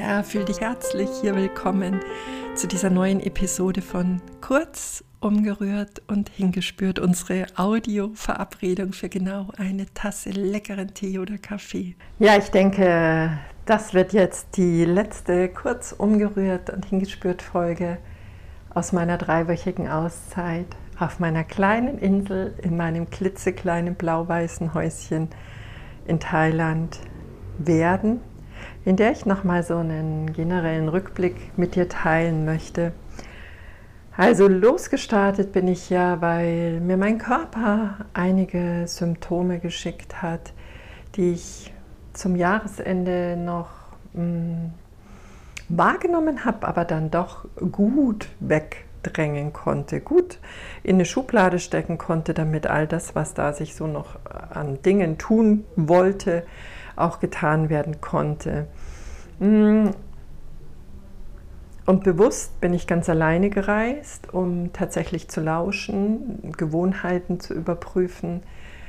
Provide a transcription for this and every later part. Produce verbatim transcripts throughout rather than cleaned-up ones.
Ja, fühl dich herzlich hier willkommen zu dieser neuen Episode von Kurz, umgerührt und hingespürt. Unsere Audio-Verabredung für genau eine Tasse leckeren Tee oder Kaffee. Ja, ich denke, das wird jetzt die letzte Kurz, umgerührt und hingespürt Folge aus meiner dreiwöchigen Auszeit auf meiner kleinen Insel in meinem klitzekleinen blau-weißen Häuschen in Thailand werden, in der ich nochmal so einen generellen Rückblick mit dir teilen möchte. Also losgestartet bin ich ja, weil mir mein Körper einige Symptome geschickt hat, die ich zum Jahresende noch mh, wahrgenommen habe, aber dann doch gut wegdrängen konnte, gut in eine Schublade stecken konnte, damit all das, was da sich so noch an Dingen tun wollte, auch getan werden konnte. Und bewusst bin ich ganz alleine gereist, um tatsächlich zu lauschen, Gewohnheiten zu überprüfen,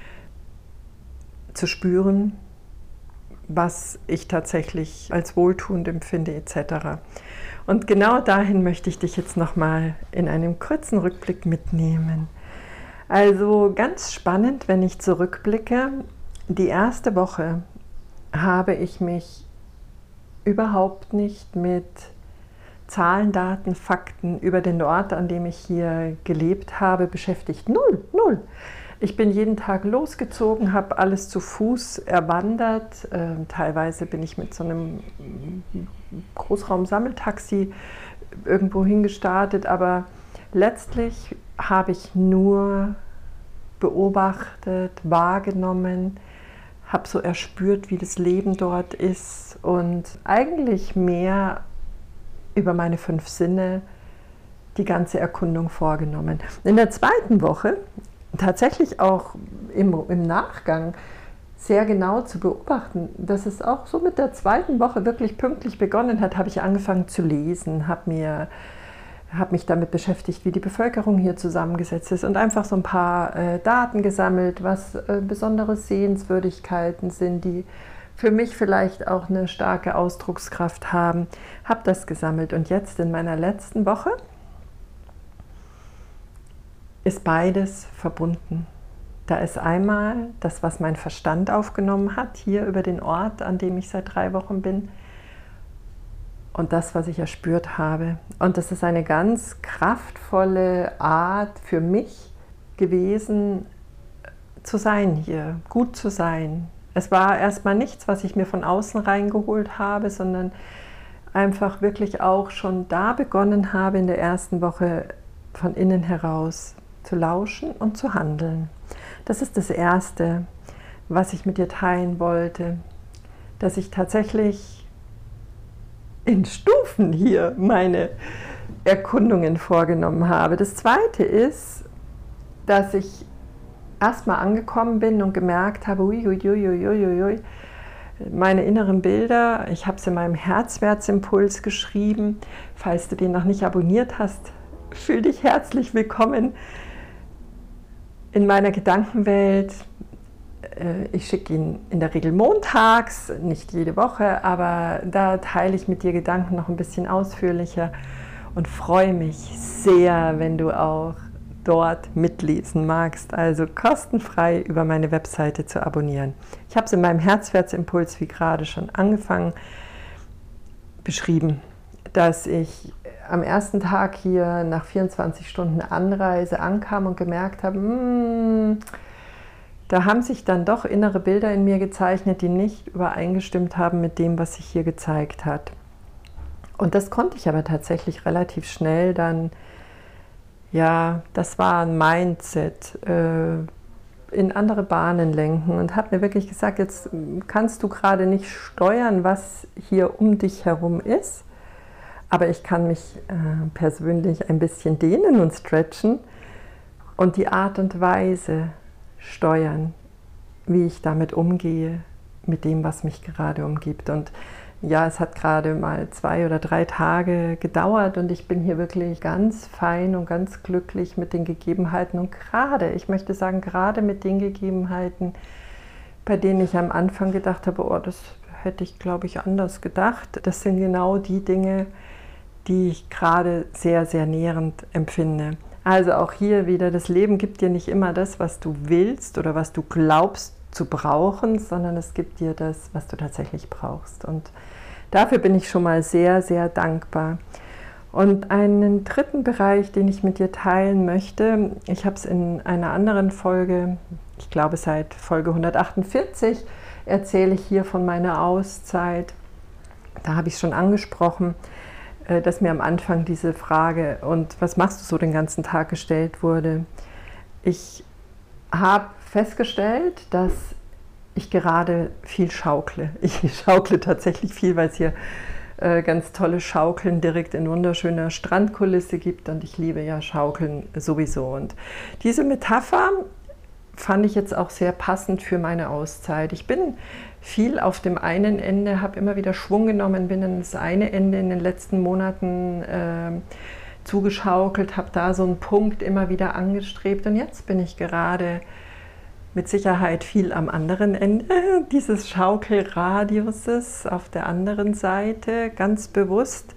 zu spüren, was ich tatsächlich als wohltuend empfinde et cetera. Und genau dahin möchte ich dich jetzt nochmal in einem kurzen Rückblick mitnehmen. Also ganz spannend, wenn ich zurückblicke, die erste Woche habe ich mich überhaupt nicht mit Zahlen, Daten, Fakten über den Ort, an dem ich hier gelebt habe, beschäftigt. Null, null. Ich bin jeden Tag losgezogen, habe alles zu Fuß erwandert. Ähm, teilweise bin ich mit so einem Großraum-Sammeltaxi irgendwo hingestartet, aber letztlich habe ich nur beobachtet, wahrgenommen, habe so erspürt, wie das Leben dort ist und eigentlich mehr über meine fünf Sinne die ganze Erkundung vorgenommen. In der zweiten Woche, tatsächlich auch im, im Nachgang, sehr genau zu beobachten, dass es auch so mit der zweiten Woche wirklich pünktlich begonnen hat, habe ich angefangen zu lesen, habe mir habe mich damit beschäftigt, wie die Bevölkerung hier zusammengesetzt ist und einfach so ein paar äh, Daten gesammelt, was äh, besondere Sehenswürdigkeiten sind, die für mich vielleicht auch eine starke Ausdruckskraft haben. Habe das gesammelt und jetzt in meiner letzten Woche ist beides verbunden. Da ist einmal das, was mein Verstand aufgenommen hat, hier über den Ort, an dem ich seit drei Wochen bin, und das, was ich erspürt habe. Und das ist eine ganz kraftvolle Art für mich gewesen, zu sein hier, gut zu sein. Es war erstmal nichts, was ich mir von außen reingeholt habe, sondern einfach wirklich auch schon da begonnen habe, in der ersten Woche von innen heraus zu lauschen und zu handeln. Das ist das Erste, was ich mit dir teilen wollte, dass ich tatsächlich in Stufen hier meine Erkundungen vorgenommen habe. Das Zweite ist, dass ich erstmal angekommen bin und gemerkt habe, uiuiuiuiui, meine inneren Bilder, ich habe es in meinem Herzwertsimpuls geschrieben, falls du den noch nicht abonniert hast, fühl dich herzlich willkommen in meiner Gedankenwelt. Ich schicke ihn in der Regel montags, nicht jede Woche, aber da teile ich mit dir Gedanken noch ein bisschen ausführlicher und freue mich sehr, wenn du auch dort mitlesen magst. Also kostenfrei über meine Webseite zu abonnieren. Ich habe es in meinem Herzwertsimpuls, wie gerade schon angefangen, beschrieben, dass ich am ersten Tag hier nach vierundzwanzig Stunden Anreise ankam und gemerkt habe, mh, da haben sich dann doch innere Bilder in mir gezeichnet, die nicht übereingestimmt haben mit dem, was sich hier gezeigt hat. Und das konnte ich aber tatsächlich relativ schnell dann, ja, das war ein Mindset, äh, in andere Bahnen lenken und habe mir wirklich gesagt, jetzt kannst du gerade nicht steuern, was hier um dich herum ist, aber ich kann mich äh, persönlich ein bisschen dehnen und stretchen und die Art und Weise steuern, wie ich damit umgehe, mit dem, was mich gerade umgibt. Und ja, es hat gerade mal zwei oder drei Tage gedauert und ich bin hier wirklich ganz fein und ganz glücklich mit den Gegebenheiten und gerade, ich möchte sagen, gerade mit den Gegebenheiten, bei denen ich am Anfang gedacht habe, oh, das hätte ich, glaube ich, anders gedacht. Das sind genau die Dinge, die ich gerade sehr, sehr nährend empfinde. Also auch hier wieder, das Leben gibt dir nicht immer das, was du willst oder was du glaubst zu brauchen, sondern es gibt dir das, was du tatsächlich brauchst. Und dafür bin ich schon mal sehr, sehr dankbar. Und einen dritten Bereich, den ich mit dir teilen möchte, ich habe es in einer anderen Folge, ich glaube seit Folge hundertachtundvierzig, erzähle ich hier von meiner Auszeit. Da habe ich es schon angesprochen, dass mir am Anfang diese Frage, und was machst du so den ganzen Tag, gestellt wurde. Ich habe festgestellt, dass ich gerade viel schaukle. Ich schaukle tatsächlich viel, weil es hier äh, ganz tolle Schaukeln direkt in wunderschöner Strandkulisse gibt und ich liebe ja Schaukeln sowieso. Und diese Metapher fand ich jetzt auch sehr passend für meine Auszeit. Ich bin viel auf dem einen Ende, habe immer wieder Schwung genommen, bin an das eine Ende in den letzten Monaten äh, zugeschaukelt, habe da so einen Punkt immer wieder angestrebt und jetzt bin ich gerade mit Sicherheit viel am anderen Ende dieses Schaukelradiuses auf der anderen Seite, ganz bewusst.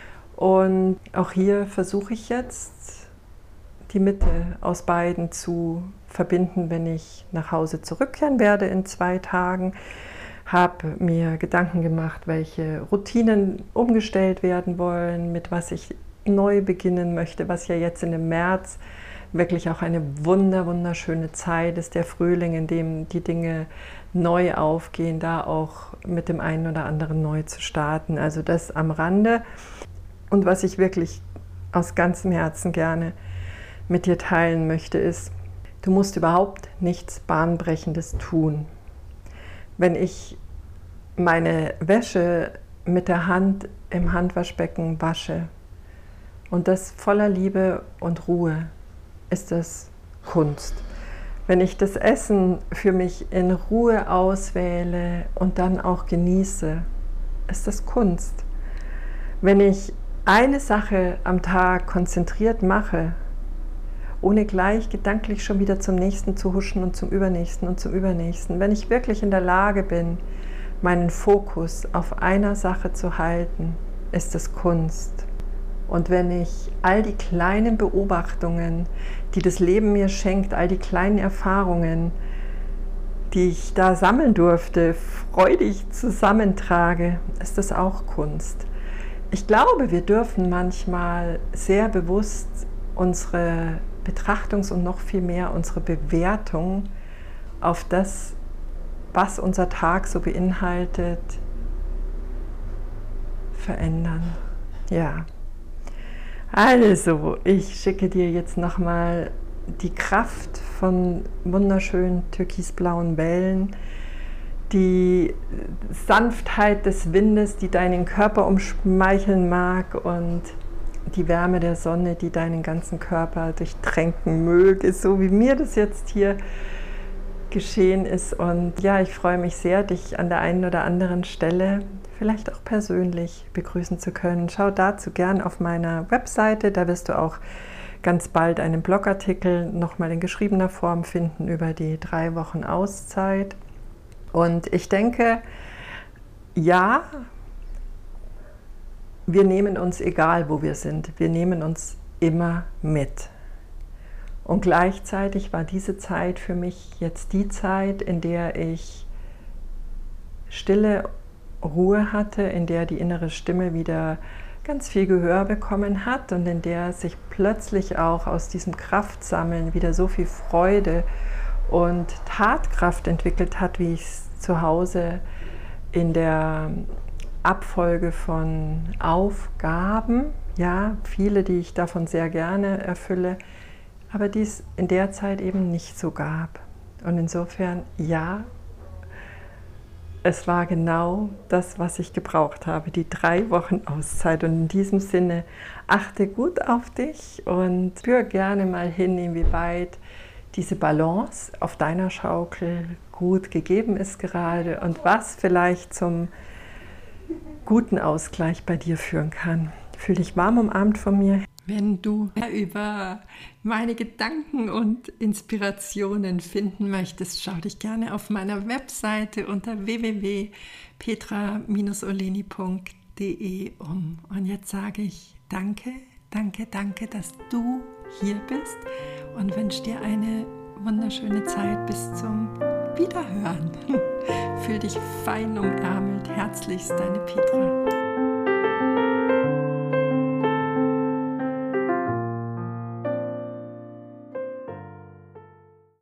Und auch hier versuche ich jetzt, die Mitte aus beiden zu verbinden, wenn ich nach Hause zurückkehren werde in zwei Tagen. Habe mir Gedanken gemacht, welche Routinen umgestellt werden wollen, mit was ich neu beginnen möchte, was ja jetzt in dem März wirklich auch eine wunder, wunderschöne Zeit ist, der Frühling, in dem die Dinge neu aufgehen, da auch mit dem einen oder anderen neu zu starten. Also das am Rande. Und was ich wirklich aus ganzem Herzen gerne mit dir teilen möchte, ist, du musst überhaupt nichts Bahnbrechendes tun. Wenn ich meine Wäsche mit der Hand im Handwaschbecken wasche und das voller Liebe und Ruhe, ist das Kunst. Wenn ich das Essen für mich in Ruhe auswähle und dann auch genieße, ist das Kunst. Wenn ich eine Sache am Tag konzentriert mache, ohne gleich gedanklich schon wieder zum nächsten zu huschen und zum übernächsten und zum übernächsten, wenn ich wirklich in der Lage bin, meinen Fokus auf einer Sache zu halten, ist es Kunst. Und wenn ich all die kleinen Beobachtungen, die das Leben mir schenkt, all die kleinen Erfahrungen, die ich da sammeln durfte, freudig zusammentrage, ist das auch Kunst. Ich glaube, wir dürfen manchmal sehr bewusst unsere Betrachtungs- und noch viel mehr unsere Bewertung auf das, was unser Tag so beinhaltet, verändern. Ja. Also, ich schicke dir jetzt nochmal die Kraft von wunderschönen türkisblauen Wellen, die Sanftheit des Windes, die deinen Körper umschmeicheln mag und die Wärme der Sonne, die deinen ganzen Körper durchtränken möge, so wie mir das jetzt hier geschehen ist. Und ja, ich freue mich sehr, dich an der einen oder anderen Stelle vielleicht auch persönlich begrüßen zu können. Schau dazu gern auf meiner Webseite, da wirst du auch ganz bald einen Blogartikel nochmal in geschriebener Form finden über die drei Wochen Auszeit. Und ich denke, ja, wir nehmen uns, egal wo wir sind, wir nehmen uns immer mit. Und gleichzeitig war diese Zeit für mich jetzt die Zeit, in der ich Stille Ruhe hatte, in der die innere Stimme wieder ganz viel Gehör bekommen hat und in der sich plötzlich auch aus diesem Kraftsammeln wieder so viel Freude und Tatkraft entwickelt hat, wie ich es zu Hause in der Abfolge von Aufgaben, ja, viele, die ich davon sehr gerne erfülle, aber die es in der Zeit eben nicht so gab. Und insofern, ja, es war genau das, was ich gebraucht habe, die drei Wochen Auszeit. Und in diesem Sinne, achte gut auf dich und spür gerne mal hin, inwieweit diese Balance auf deiner Schaukel gut gegeben ist gerade und was vielleicht zum guten Ausgleich bei dir führen kann. Fühl dich warm umarmt von mir. Wenn du mehr über meine Gedanken und Inspirationen finden möchtest, schau dich gerne auf meiner Webseite unter w w w punkt petra Bindestrich oleni punkt de um. Und jetzt sage ich danke, danke, danke, dass du hier bist und wünsche dir eine wunderschöne Zeit bis zum Wiederhören. Fühl dich fein umärmelt. Herzlichst, deine Petra.